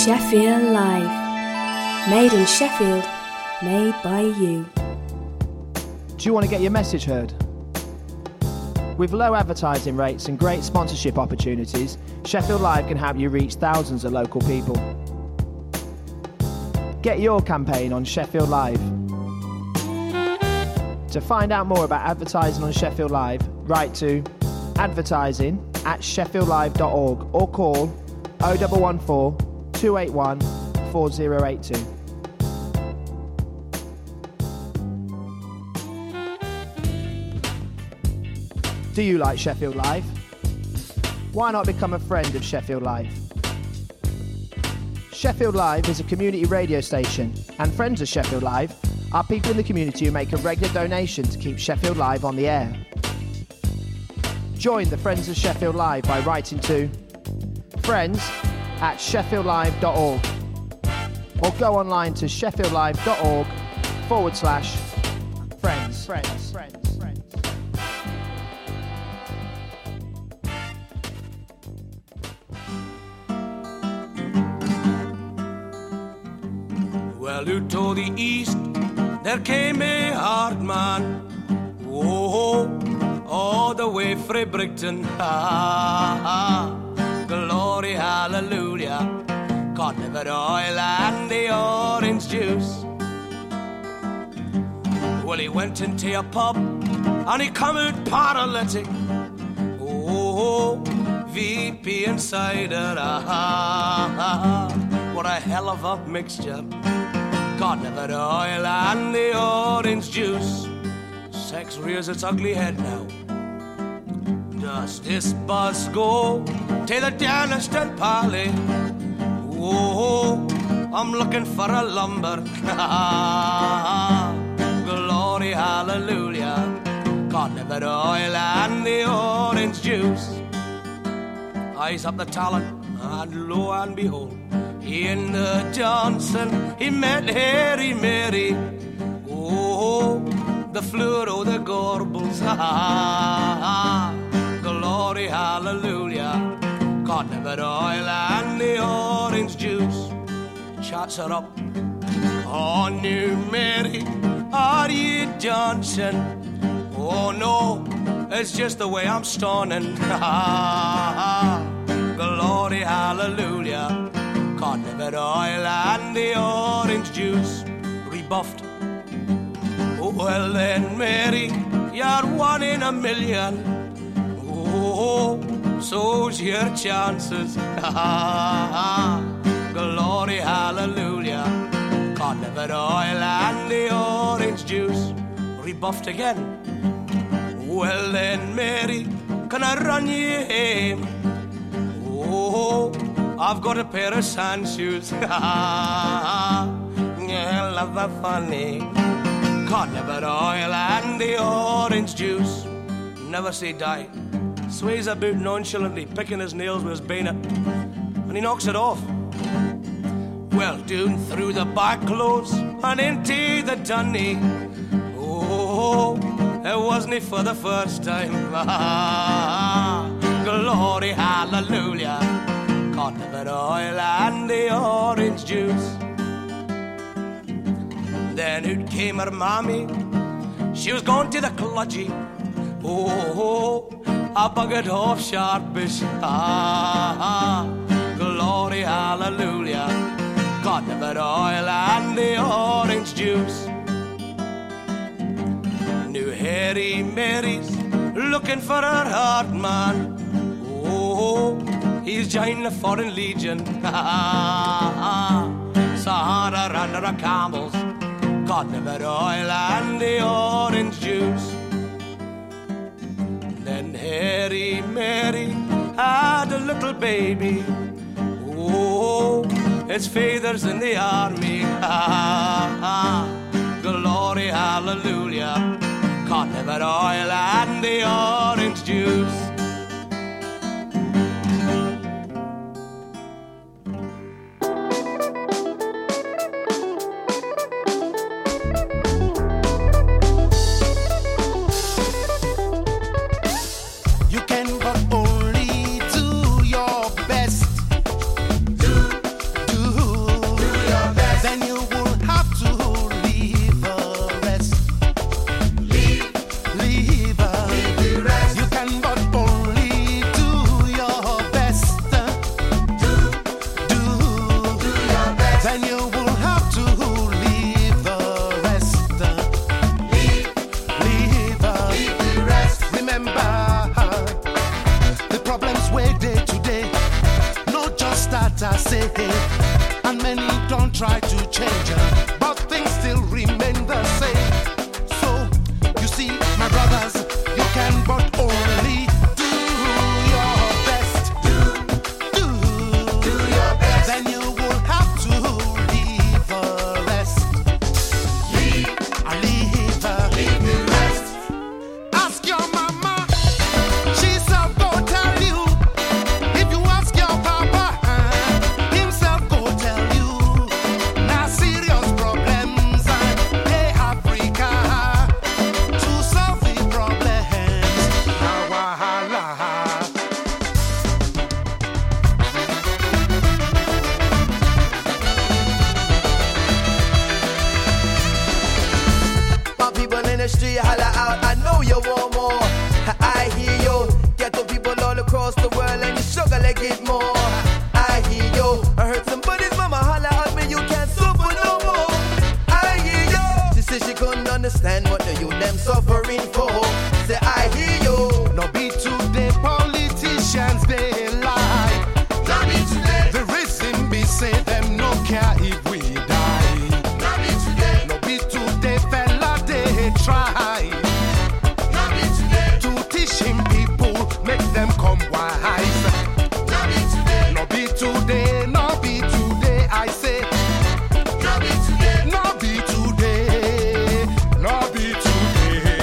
Sheffield Live. Made in Sheffield, made by you. Do you want to get your message heard? With low advertising rates and great sponsorship opportunities, Sheffield Live can help you reach thousands of local people. Get your campaign on Sheffield Live. To find out more about advertising on Sheffield Live, write to advertising@sheffieldlive.org or call 0114 281 4082. Do you like Sheffield Live? Why not become a friend of Sheffield Live? Sheffield Live is a community radio station, and friends of Sheffield Live are people in the community who make a regular donation to keep Sheffield Live on the air. Join the Friends of Sheffield Live by writing to friends@sheffieldlive.org or go online to sheffieldlive.org/friends. Well, out to the east, there came a hard man. Whoa, all the way from Brighton. Glory, hallelujah. God never oil and the orange juice. Well, he went into a pub and he come out paralytic. Oh, VP and cider. What a hell of a mixture. God never oil and the orange juice. Sex rears its ugly head now. Does this buzz go to the dentist and parley? Oh, I'm looking for a lumber. Glory, hallelujah. God never oil and the orange juice. Eyes up the talent, and lo and behold, in the Johnson, he met Harry Mary. Oh, the fluoro, the gorbles. Glory, hallelujah. God never oil and the orange juice. Chats her up. Oh, new Mary, are you Johnson? Oh, no, it's just the way I'm stoning. Glory, hallelujah. God never oil and the orange juice. Rebuffed. Oh, well then, Mary, you're one in a million. Oh, so's your chances. Glory, hallelujah. God never oil and the orange juice. Rebuffed again. Well then, Mary, can I run you home? Oh, I've got a pair of sand shoes. Yeah, love that funny. God never oil and the orange juice. Never say die. Sways about nonchalantly, picking his nails with his bayonet, and he knocks it off. Well, down through the back clothes and into the dunny. Oh, it wasn't for the first time. Glory, hallelujah. God never oil and the orange juice. Then out came her mommy. She was gone to the cludgy. Oh, I buggered off sharpish. Glory, hallelujah. God never oil and the orange juice. New Harry Mary's looking for her heart man. Oh, he's joined the Foreign Legion. Sahara under a camels. God never oil and the orange juice. Then Harry Mary had a little baby. Oh, his father's in the army. Glory, hallelujah. God never oil and the orange juice. Do just that I say, and many don't try to change, but things still remain the same. So, you see, my brothers, you can but only do your best. Do your best. Then you will have to leave the rest. Leave the rest. Ask your mama, she'll go tell you. If you ask your papa, himself go tell you. Now serious problems, hey Africa, to solve the problems. Now wahala. My people in the street holla out, I know you want more. I hear you. Ghetto people all across the world and you struggle to get more. I hear you. I heard somebody's mama holla at me, you can't suffer no more. I hear you. She said she couldn't understand what the youth them suffering for. Say I hear you. No be today politicians they lie. Not me today. The reason be say them no care if we die. Not me today. No be today fella they try Not me today. to teach him people, make them come wise. Not me today. No be today, no be today, I say. Not me today. No be today, no be today.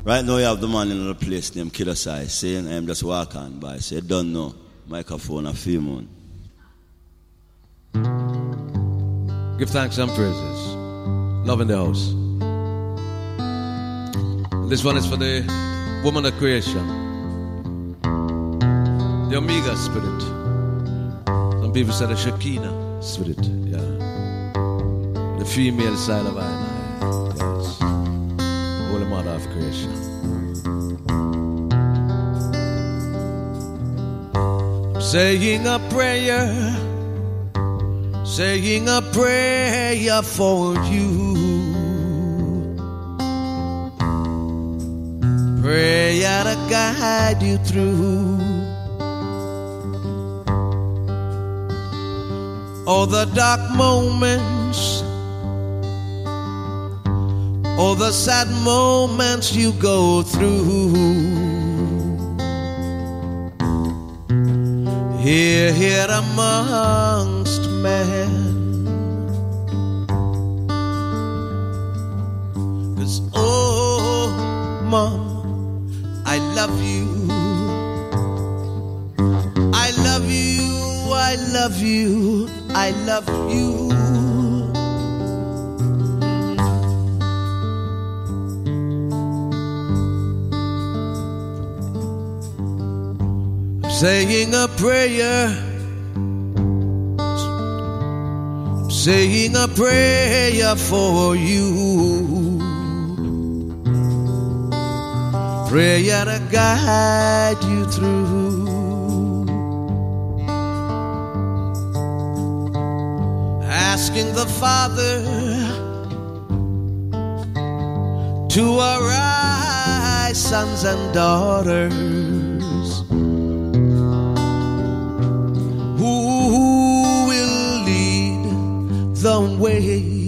Right now you have the man in the place named Killer Sai saying, I'm just walking by. Say, don't know. Microphone a few moon. Give thanks and praises. Love in the house. This one is for the woman of creation. The Omega spirit. Some people say the Shekinah spirit. Yeah. The female side of I. Yes. Holy Mother of creation. Saying a prayer for you. Prayer to guide you through all the dark moments, all the sad moments you go through. Here amongst men. 'Cause oh, Mom, I love you. I love you. I love you. I love you. Saying a prayer, saying a prayer for you, prayer to guide you through, asking the Father to arise, sons and daughters, the way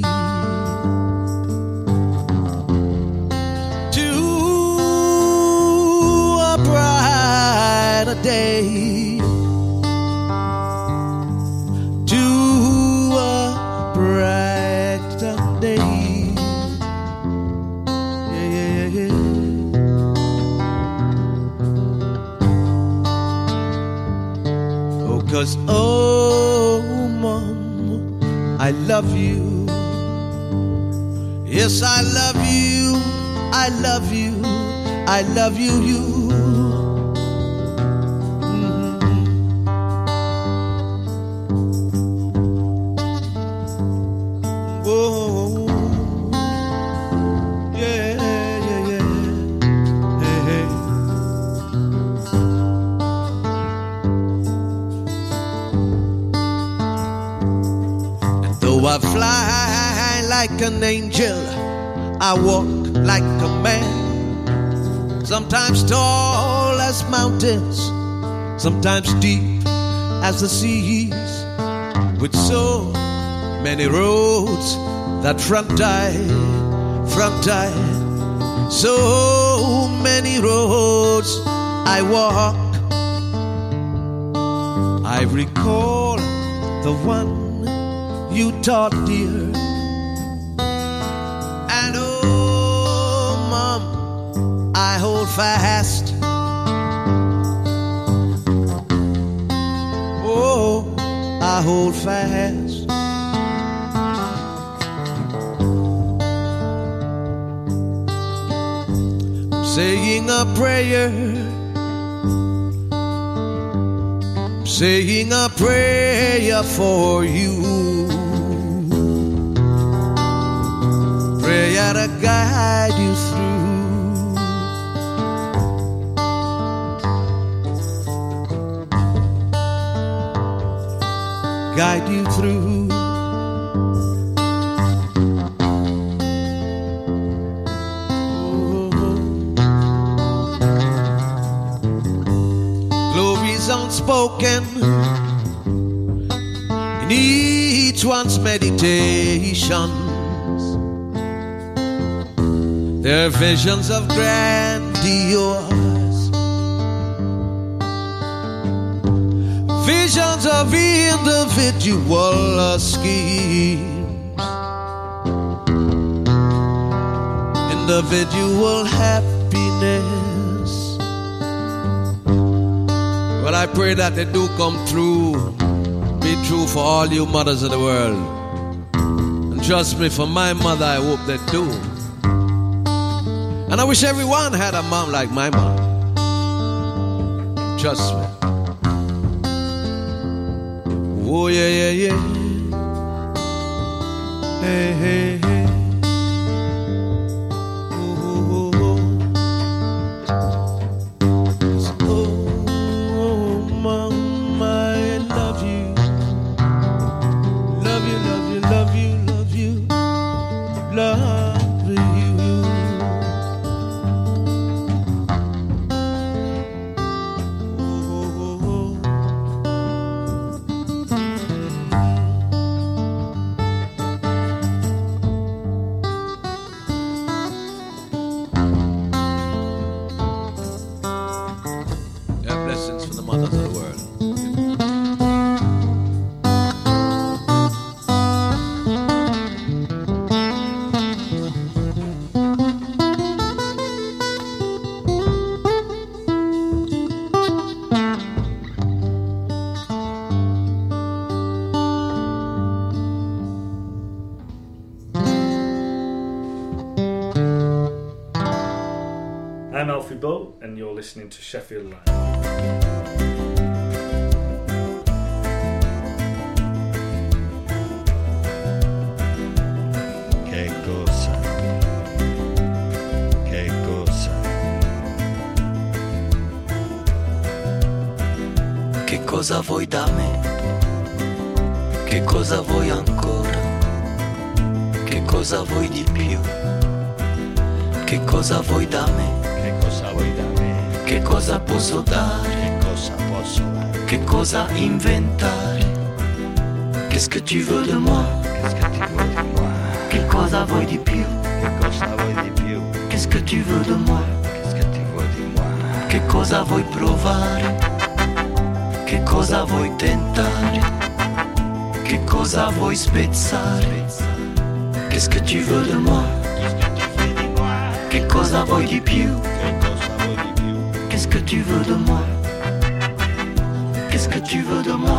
to a brighter day, to a brighter day. Yeah, yeah, yeah. Oh, 'cause oh, Mom, I love you. Yes, I love you. I love you. I love you, you. Oh, yeah, yeah, yeah. Hey, hey. Though I fly like an angel, I walk like a man. Sometimes tall as mountains, sometimes deep as the seas, with so many roads that front I, so many roads I walk. I recall the one you taught, dear, and oh, Mom, I hold fast. Oh, I hold fast. Saying a prayer, saying a prayer for you. Prayer to guide you through. Guide you through. Glories unspoken in each one's meditation. They're visions of grandiose, visions of individual schemes, individual happiness. this. Well, I pray that they do come through. Be true for all you mothers of the world. And trust me, for my mother, I hope they do. And I wish everyone had a mom like my mom. Trust me. Oh, yeah, yeah, yeah. Hey, hey, hey. Oh, oh, oh. Oh, mama, I love you. Love you, love you, love you, love you. Love you. I'm Alfie Bow, and you're listening to Sheffield Live. Che cosa? Che cosa? Che cosa vuoi da me? Che cosa vuoi ancora? Che cosa vuoi di più? Che cosa vuoi da me? Che cosa vuoi da me? Che cosa posso dare? Che cosa posso dare? Che cosa inventare? Qu'est-ce que tu veux de moi? Qu'est-ce que tu vuoi di moi? Che cosa vuoi di più? Che cosa vuoi di più? Qu'est-ce que tu veux de moi? Qu'est-ce que tu vuoi di moi? Che cosa vuoi provare? Che cosa vuoi tentare? Che cosa vuoi spezzare? Qu'est-ce que tu veux de moi? Che cosa vuoi di più? Qu'est-ce que tu veux de moi? Qu'est-ce que tu veux de moi?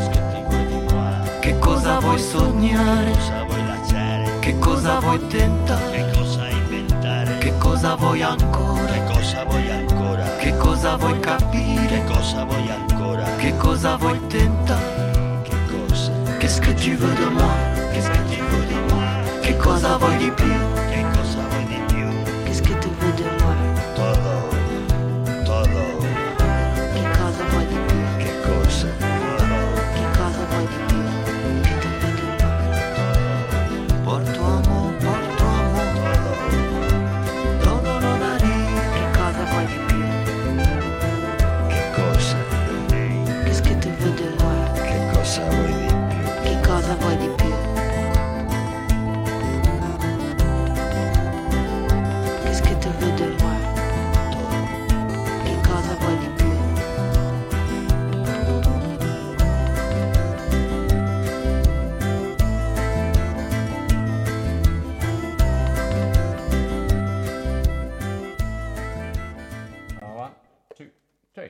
Che cosa vuoi sognare? Che cosa vuoi tentare? Che cosa inventare? Che cosa vuoi ancora? Che cosa vuoi ancora? Che cosa vuoi capire? Che cosa vuoi ancora? Che cosa vuoi tentare? Che cosa? Qu'est-ce que tu veux de moi? Qu'est-ce que tu veux di moi? Che cosa vuoi di più? Che cosa vuoi di più? Qu'est-ce que tu veux de moi? Todo, todo. Che cosa vuoi di più? Che cosa? Che cosa vuoi di più? Che tu veux de moi? Porto amor, todo lo daría. Che cosa vuoi di più? Che cosa? Qu'est-ce que tu veux de moi? Che cosa vuoi di più? Che cosa vuoi di più? Qu'est-ce que tu veux de moi? Che cosa vuoi di più? One, two, three.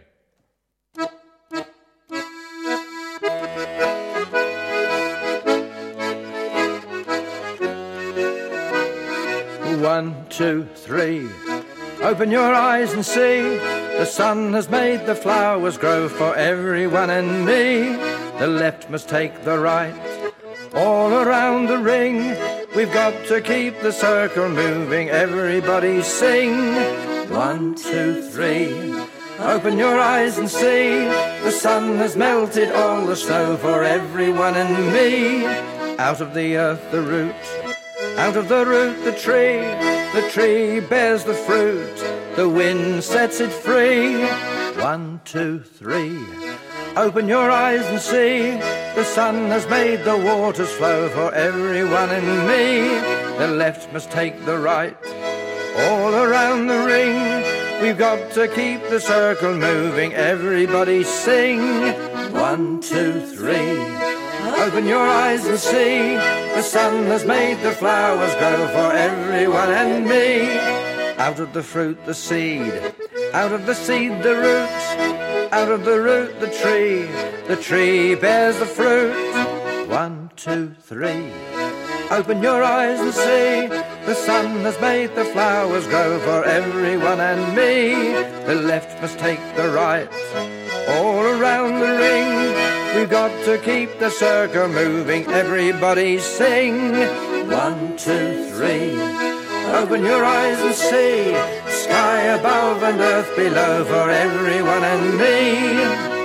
1, 2, 3. Open your eyes and see the sun has made the flowers grow for everyone and me. The left must take the right all around the ring. We've got to keep the circle moving. Everybody sing. 1, 2, 3. Open your eyes and see the sun has melted all the snow for everyone and me. Out of the earth the root, out of the root the tree bears the fruit, the wind sets it free. 1, 2, 3. Open your eyes and see the sun has made the waters flow for everyone and me. The left must take the right all around the ring. We've got to keep the circle moving. Everybody sing. 1, 2, 3. Open your eyes and see the sun has made the flowers grow for everyone and me. Out of the fruit, the seed. Out of the seed, the root. Out of the root, the tree. The tree bears the fruit. 1, 2, 3. Open your eyes and see. The sun has made the flowers grow for everyone and me. The left must take the right. All around the ring. We've got to keep the circle moving. Everybody sing. 1, 2, 3. Open your eyes and see. Sky above and earth below for everyone and me.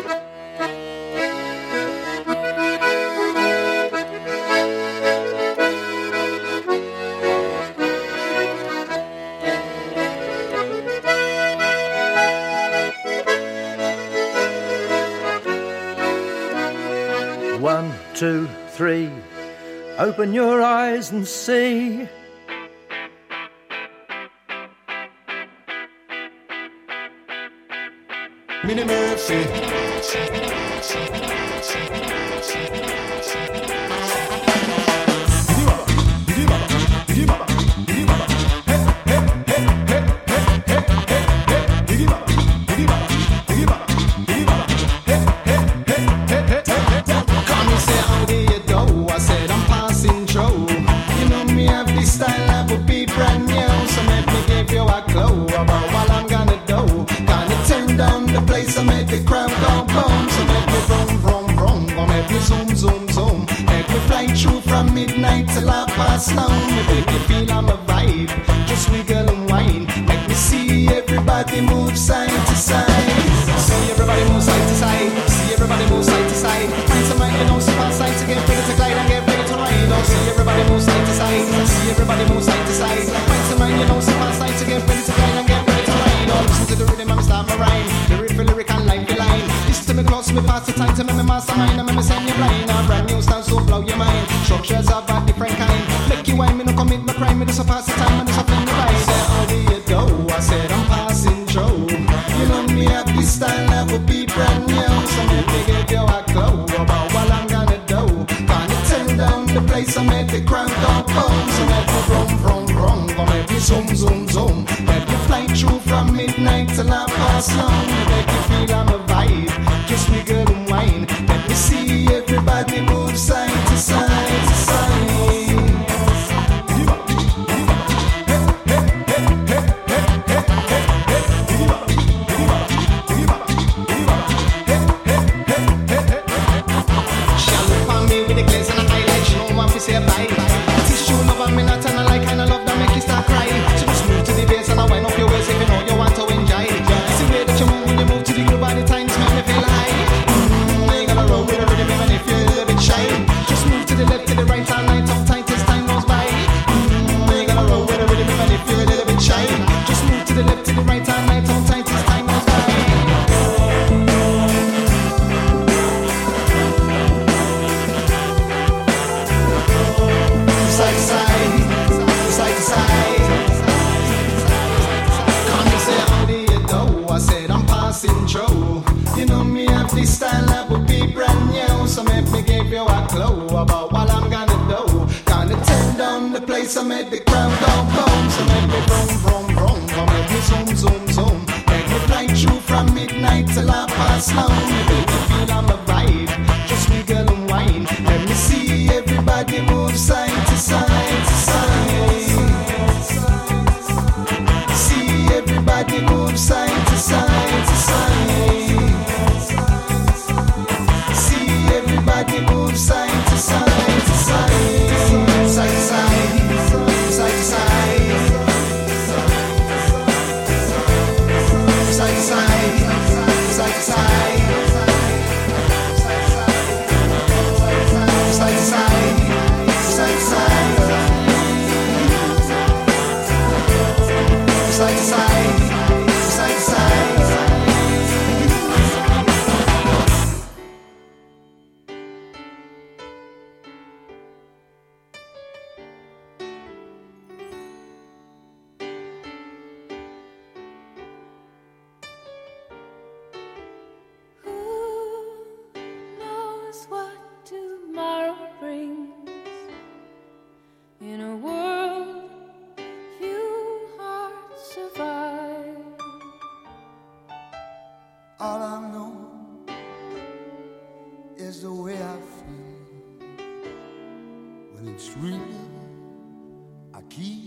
1, 2, 3. Open your eyes and see. Minnie Murphy.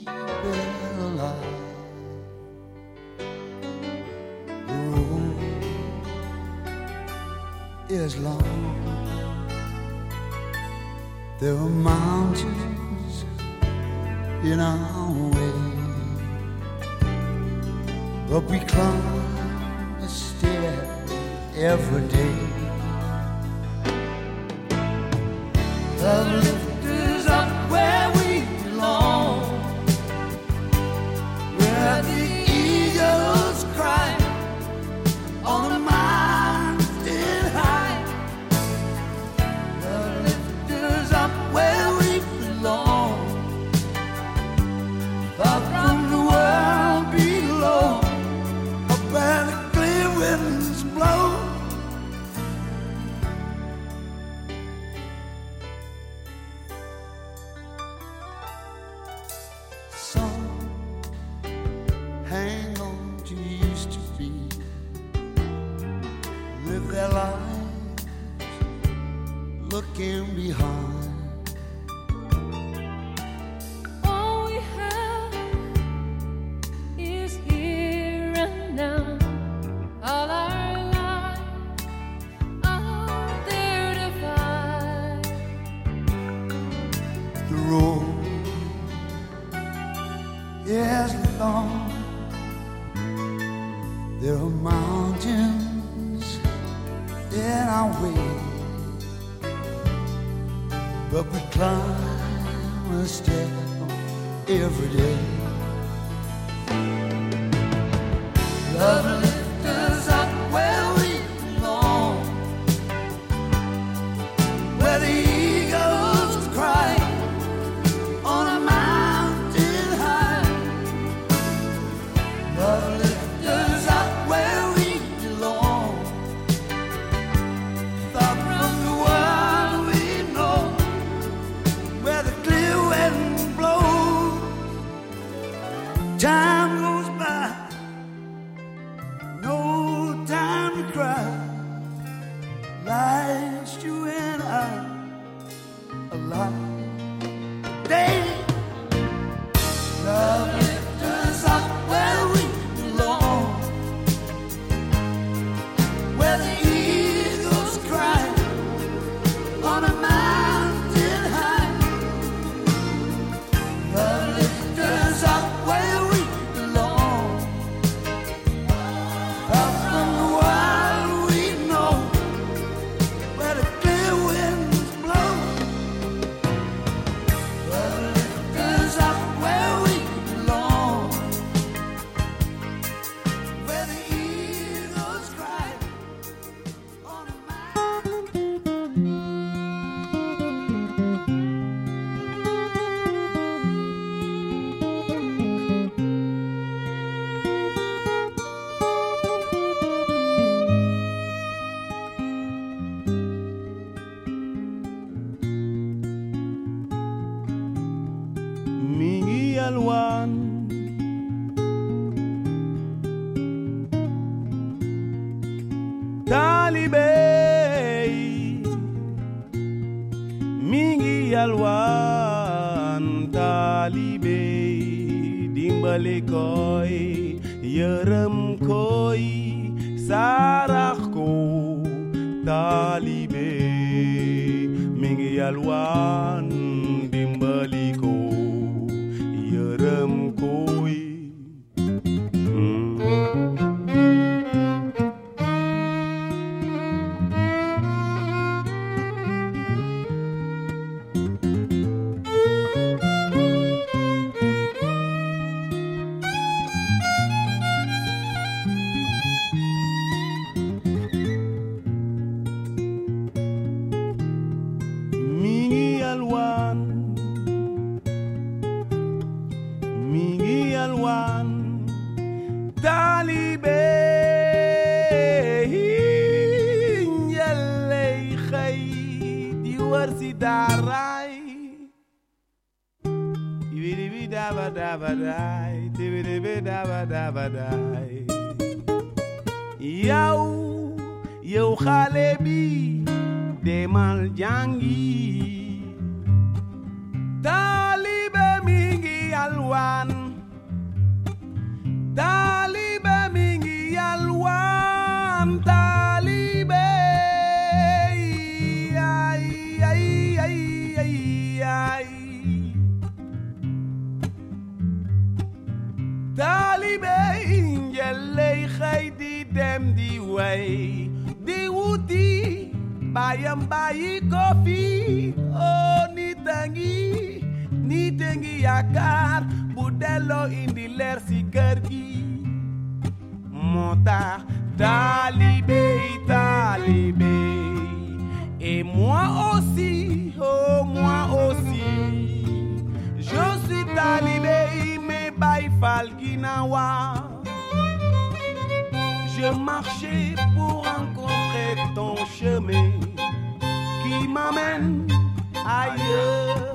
it alive. The road is long. There are mountains in our way, but we climb a stair every day. Love lift us up where we belong, where the eagles cry on a mountain high. Love lift us up where we belong, far from the world below, up where the clear winds blow. Hang on to used to be, live their lives looking behind. All we have is here and now. All our lives are there to find. The road is long. There are mountains in our way, but we climb a step every day. Love lifts us up where we belong, where the eagles cry on a mountain high. Love lifts us up where we belong, far from the world we know, where the clear wind blows. Time goes by, no time to cry. Life's you and I alive. Day, love lifts us up where we belong, where the eagles cry on a mountain high. Love lifts us up where we belong, far from the world we know, where the clear winds blow. Love lifts us up where we belong, where the eagles cry on a Mingi alwan Talibey Mingi alwan Talibey Dimbali koy Yerem koy Sarah ko Talibey Mingi alwan Dimbali ko Yerem koy Mingi alwan Talibey Yalay khay Diwarsi daray Ibidibi daba daba day Dibidibi daba daba day Yow xale bi demal jangi Talibey mingi alwan yalwan. Talibe mingi yalwan. Talibe. Ay, ay, ay, ay, ay. Talibe yelle khaydi dem di way. Di wuti bayam bayi kofi. Oh ni tengi yakar budelo indi ler si kër gi. Moo tax talibé talibé. Et moi aussi, oh moi aussi, je suis talibé mais bay fal ginawa. Je marchais pour rencontrer ton chemin qui m'amène ailleurs.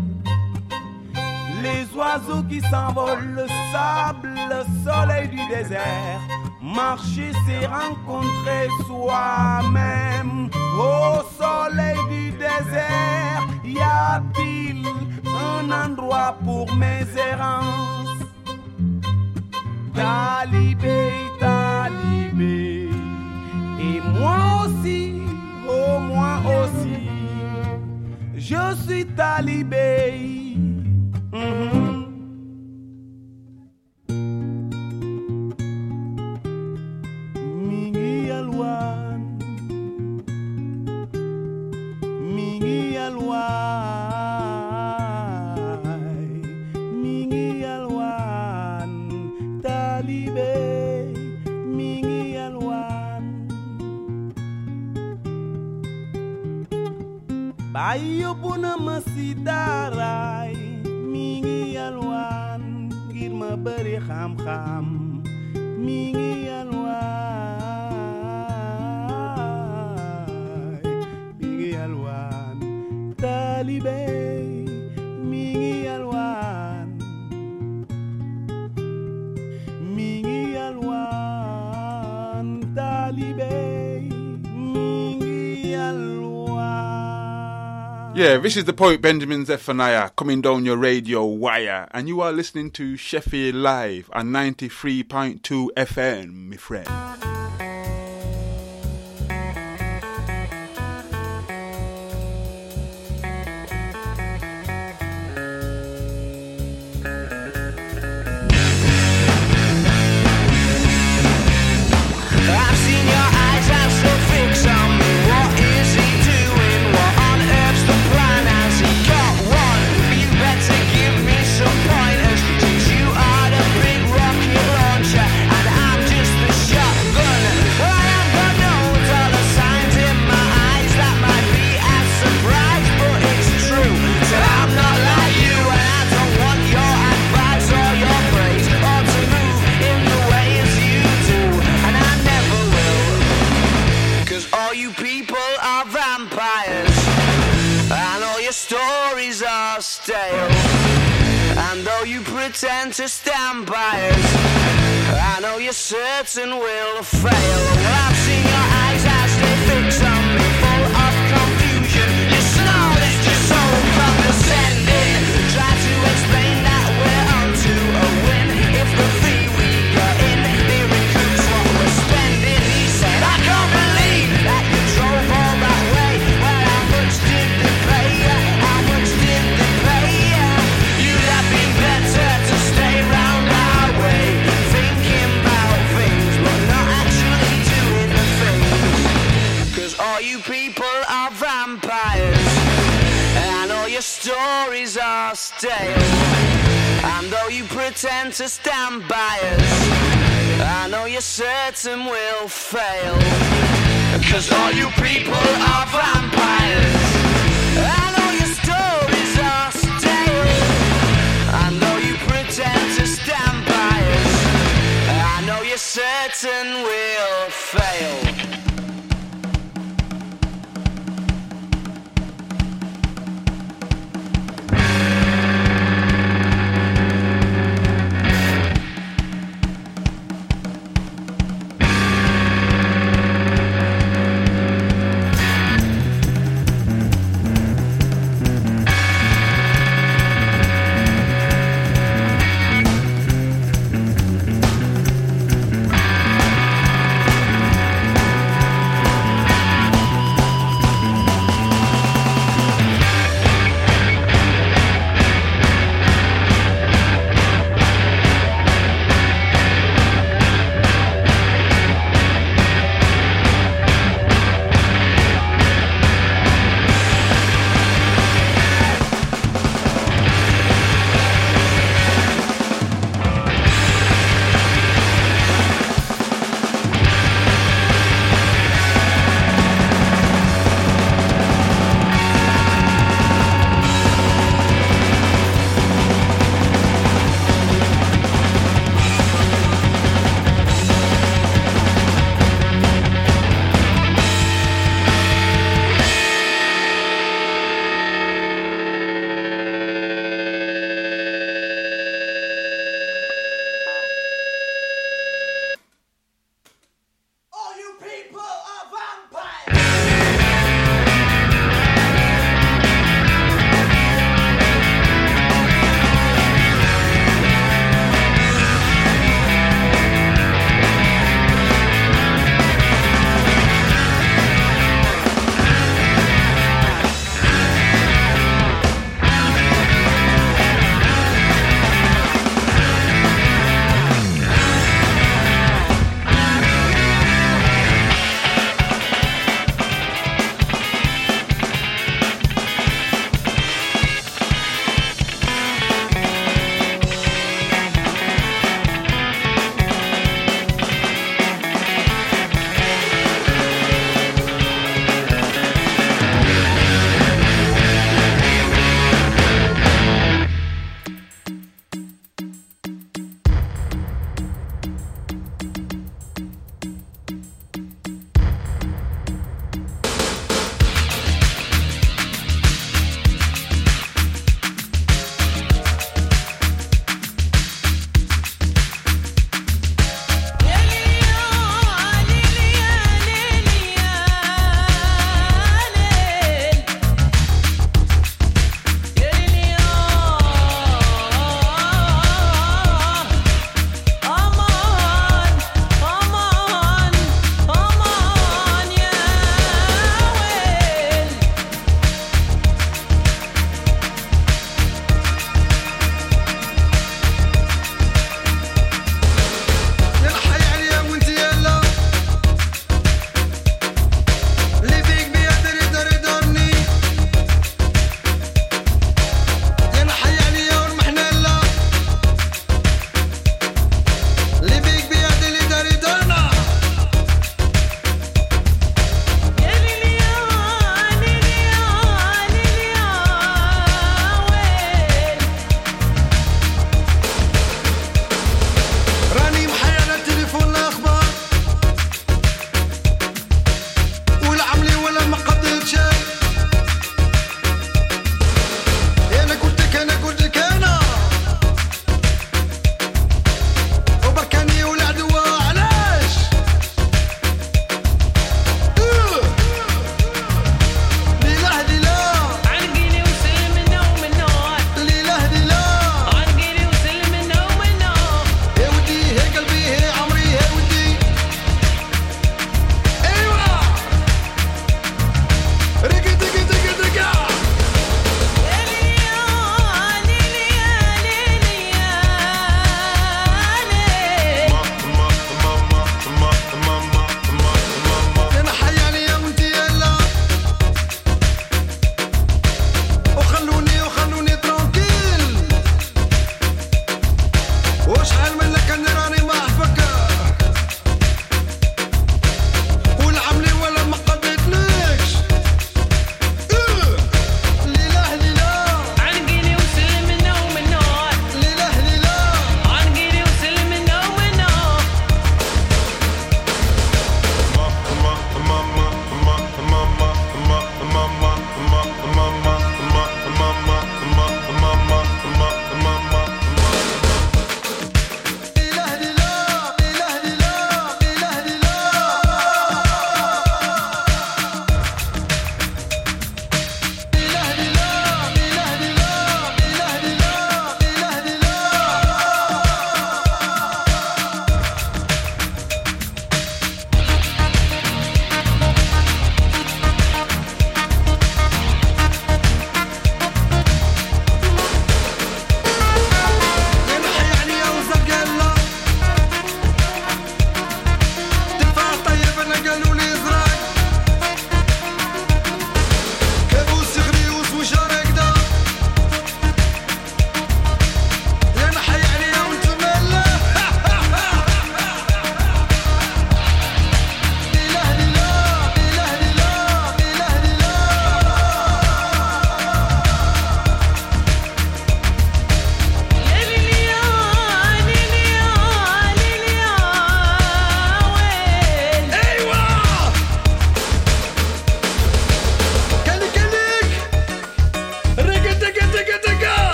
Les oiseaux qui s'envolent, le sable, le soleil du désert. Marcher, c'est rencontrer soi-même. Au soleil du désert, y a-t-il un endroit pour mes errances? Talibé, talibé. Et moi aussi, oh moi aussi, je suis talibé. Mingi alwan, mingi alwan, mingi alwan, talibé, mingi alwan. Bayo puna masidaray. Mingi alwan ngir ma bari xam-xam. Mingi alwan, mingi alwan, talibé. Mingi alwan, mingi alwan, talibé. Mingi alwan. Yeah, this is the poet Benjamin Zephaniah coming down your radio wire, and you are listening to Sheffield Live on 93.2 FM, my friend. I've seen your eyes, I'm so fixed on me. What is he doing? What on earth's the plan? Has he got one? You better give me some pointers, since you are the big rocket launcher and I'm just the shotgun. Well, I am gonna know with all the signs in my eyes. That might be a surprise, but it's true. So I'm not like you, and I don't want your advice or your praise, or to move in the ways you do, and I never will. Cause all you people are vampires, and all your stories are stale. And though you pretend to stand by us, I know you're certain we'll fail. Well, I've seen your eyes as they fix on me, full of confusion. You snort at your soul condescending. Try to explain that we're on to a win. If the fee we got in, they recoups what we're spending. He said, I can't believe that you drove all that way. Well, how much did they pay you? How much did they pay you? You'd have been better to stay round our way, thinking about things, but not actually doing the things. Cause all you people are vampires, and all your stories are stale. And though you pretend to stand by us, I know you're certain we'll fail. Cause all you people are vampires, and all your stories are stale. I know you pretend to stand by us, I know you're certain we'll fail.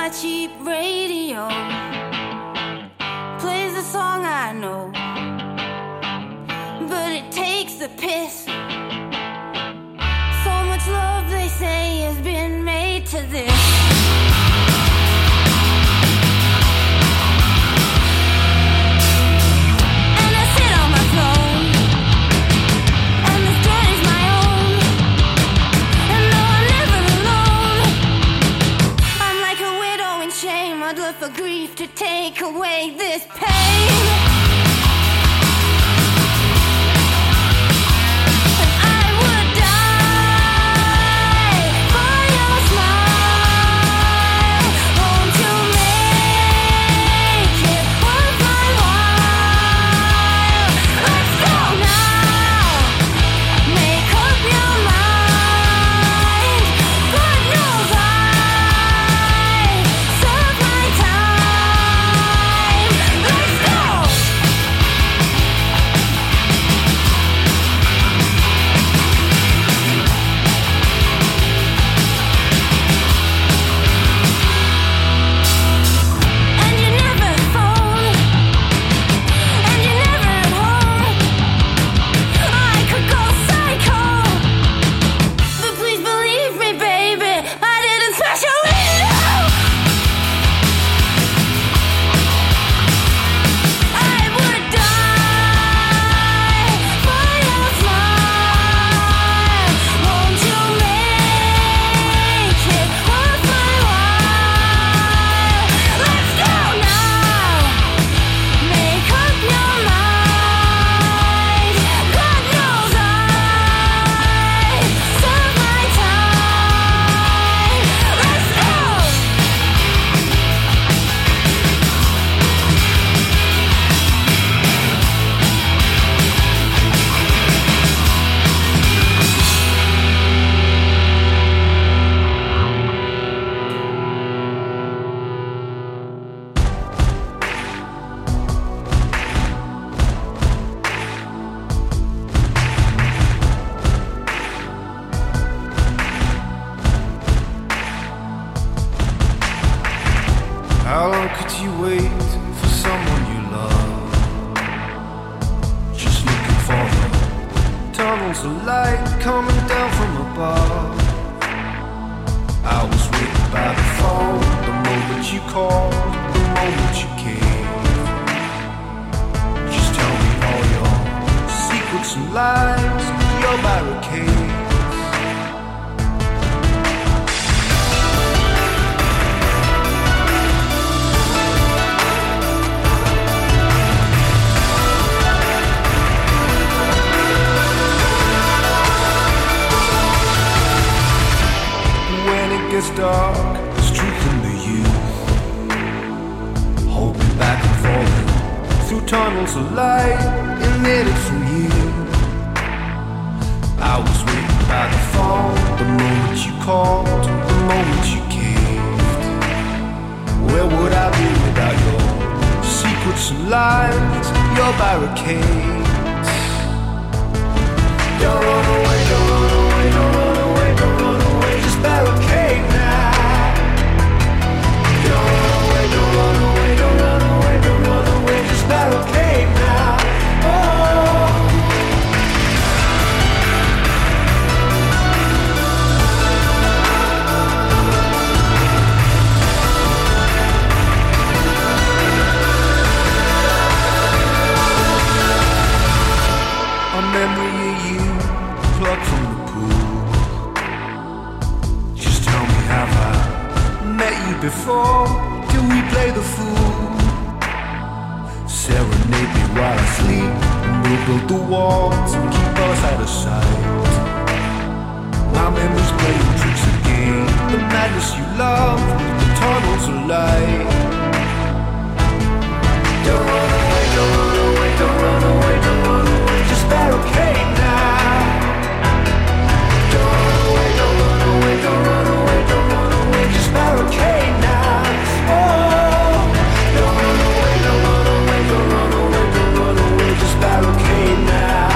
my cheap radio plays a song I know, but it takes the piss. So much love they say has been made to this. And I sit on my throne, and this dread is my own. And though I'm never alone, I'm like a widow in shame. I'd look for grief to take away this pain. How long could you wait for someone you love? Just looking for the tunnels of light coming down from above. I was waiting by the phone, the moment you called, the moment you came. Just tell me all your secrets and lies, your barricades. It's dark, there's truth in the youth, hoping back and falling through tunnels of light, emitted from you. I was waiting by the phone, the moment you called, the moment you caved. Where would I be without your secrets and lies, your barricades? Don't run away, don't run away, don't run away, don't run away, just barricade now. Don't run away, don't run away, don't run away, don't run away, just barricade now. Oh. A memory of you plucked from the pool. Just tell me, have I met you before? Till we play the fool. Serenade me while I sleep, and we'll build the walls and keep us out of sight. My memories playing tricks again. The madness you love, the tunnels of light. Don't run away, don't run away, don't run away, don't run away, just barricade now. Don't run away, don't run away, don't run away, don't run away, just barricade now. Oh, don't run away, don't run away, don't run away, don't run away, just barricade now.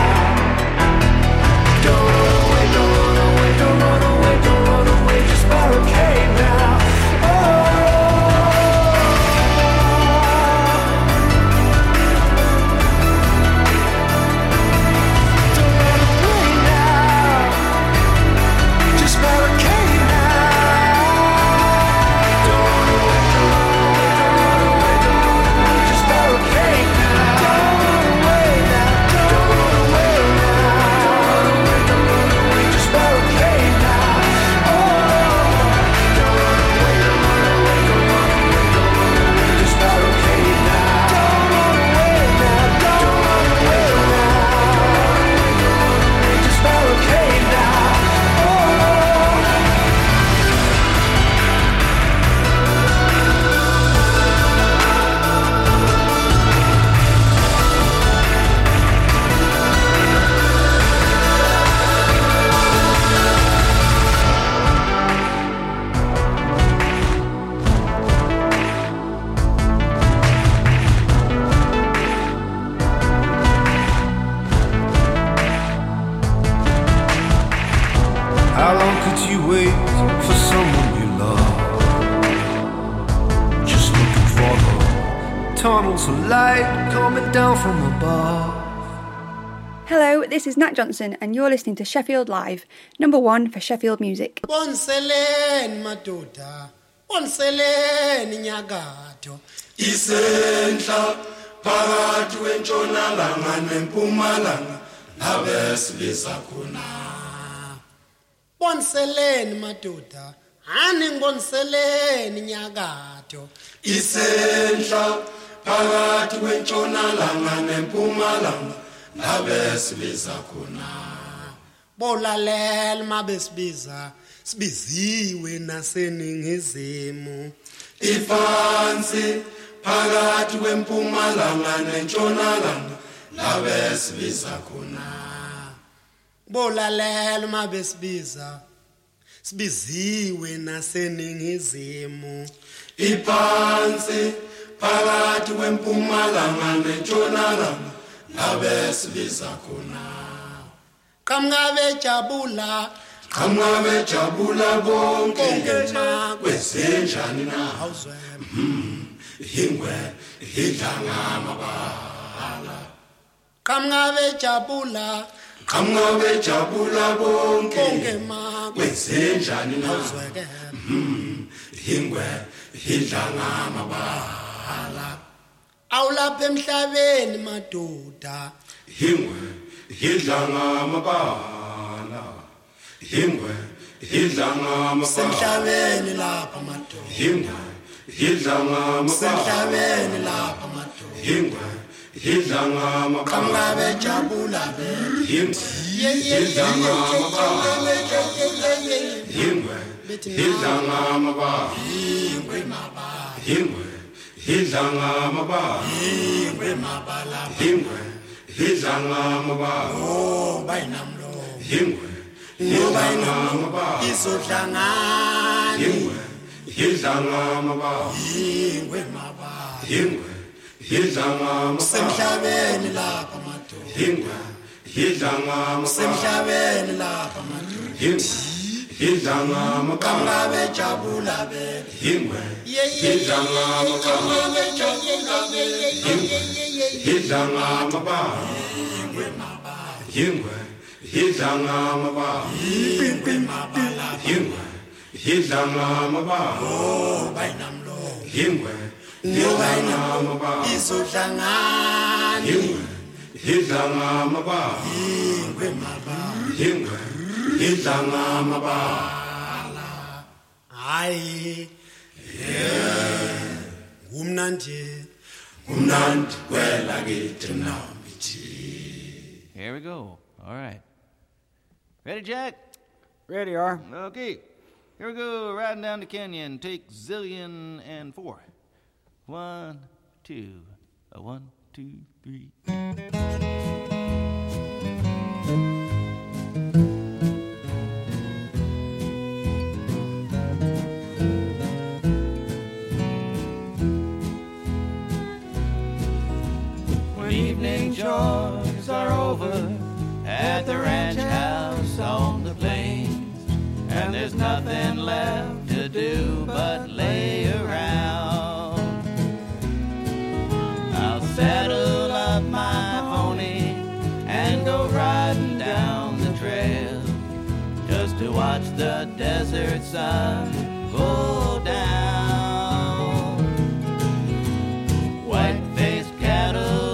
Don't run away, don't run away, don't run away, don't run away, just barricade now. Oh. for someone you love. Just looking for the tunnels of light coming down from above. Hello, this is Nat Johnson, and you're listening to Sheffield Live, number one for Sheffield music. Bonseleni madoda, bonseleni nyakato. Isentla phakathi wentshonalanga nempumalanga nabesilisa khona. Bonseleni madoda, hani ngibonseleni nyakato. Isentla phakathi wentshonalanga nempumalanga nabesilisa khona. Bolalela mabesibiza, sibiziwe naseningizimu. Ifansi phakathi wempumalanga nentshonalanga nabesilisa khona. Bolalela mabesibiza, sibiziwe naseningizimu. Ifansi phakathi wempumalanga nentshonalanga nabesilisa khona. Qhamuka bejabula, qhamuka bejabula bonke kwenzenjani na? Ingwe idlanga amabala. Qhamuka bejabula, qhamuka bejabula bonke kwenzenjani na? Ingwe idlanga amabala. Awulapha emhlabeni madoda. Ingwe idlanga amabala. Ingwe idlanga amabala. Semhlabeni lapha madoda. Ingwe idlanga amabala. Semhlabeni lapha madoda. Ingwe idlanga amabala. Qhamuka bejabula be. Ingwe idlanga amabala. Ingwe idlanga amabala. Ingwe mabala. Ingwe idlanga amabala. Ingwe mabala. Ingwe idlanga amabala. Oh bayinamlo. Ingwe idlanga amabala. Izodlangana. Ingwe idlanga amabala. Ingwe mabala. Ingwe idlanga amabala. Semhlabeni lapha madoda. Ingwe idlanga amabala. Semhlabeni lapha madoda. Ingwe idlanga amabala. Qhamuka bejabula be. Ingwe idlanga amabala. Idlanga amabala. Ingwe mabala. Ingwe idlanga amabala. Ingwe mabala. Ingwe idlanga amabala. Oh bayinamlo. Ingwe idlanga amabala. Izodlangana. Ingwe idlanga amabala. Ingwe mabala. Ingwe idlanga amabala. Hayi. Umnandi. Umnandi kwela kithi nambithi. Here we go. All right. Ready, Jack? Ready, R. Okay. Here we go. Riding down the canyon. Take zillion and 4. 1, 2. 1, 2, 3. Evening chores are over at the ranch house on the plains, and there's nothing left to do but lay around. I'll saddle up my pony and go riding down the trail just to watch the desert sun go down. White-faced cattle,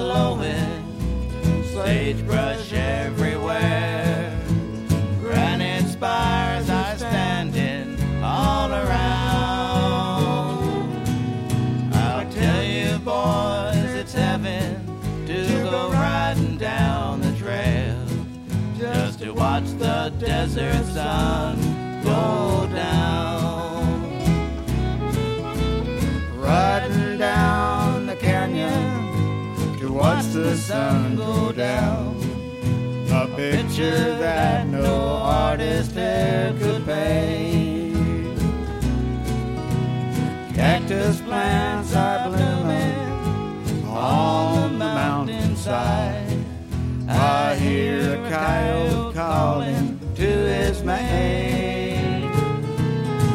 sagebrush everywhere, granite spires are standing all around. I'll tell you boys, it's heaven to go riding down the trail just to watch the desert sun go down. Riding down the canyon to watch the sun go down, a picture that no artist ever could paint. Cactus plants are blooming on the mountainside. I hear a coyote calling to his mate.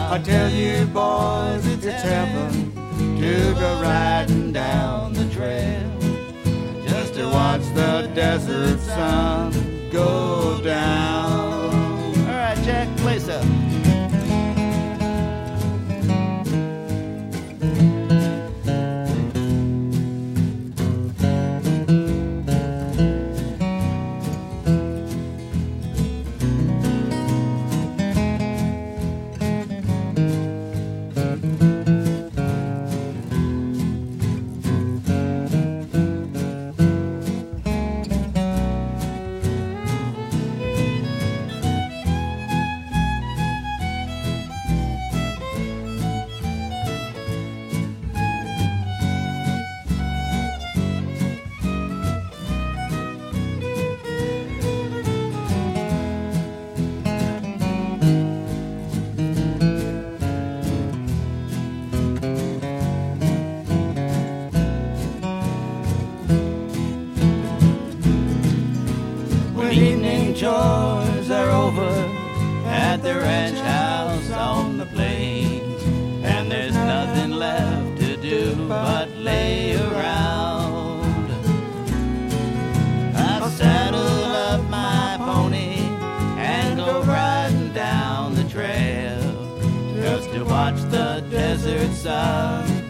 I tell you, boys, it's heaven to go riding down the trail, just to watch the desert sun go down. All right, Jack, play some. Chores are over at the ranch house on the plains, and there's nothing left to do but lay around. I've saddled up my pony and go riding down the trail, just to watch the desert sun